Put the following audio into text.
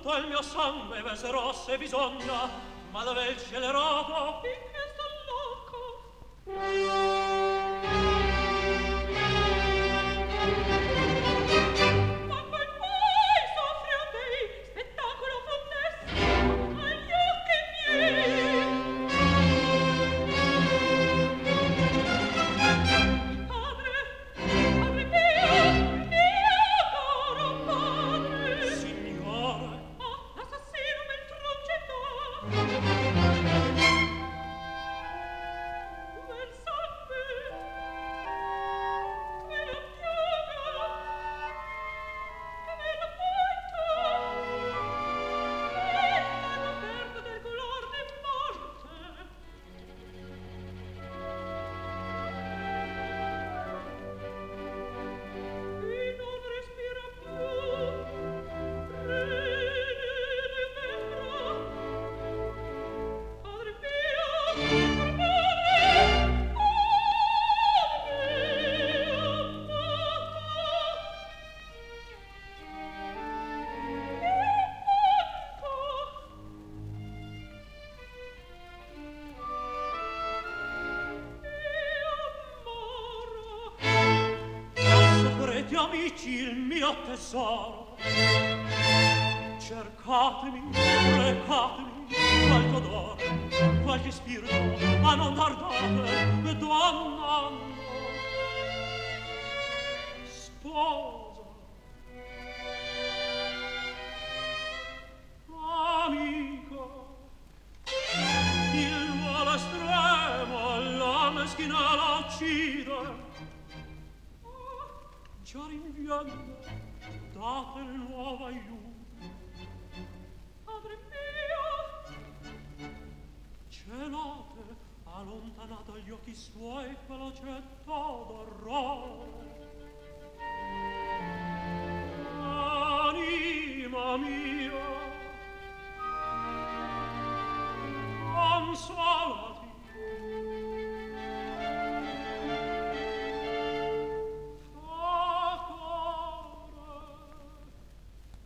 tutto il mio sangue verserò se bisogna, ma dove il sceleroto finché sto loco. Amici, il mio tesoro, cercatemi, recatemi qualche odore, qualche spirito, ma non tardate, donna, sposa, amico, il volo estremo, la meschina la uccide. Già rinviando, date il nuovo aiuto. Padre mio, celate, allontanate gli occhi suoi quella città d'orrore.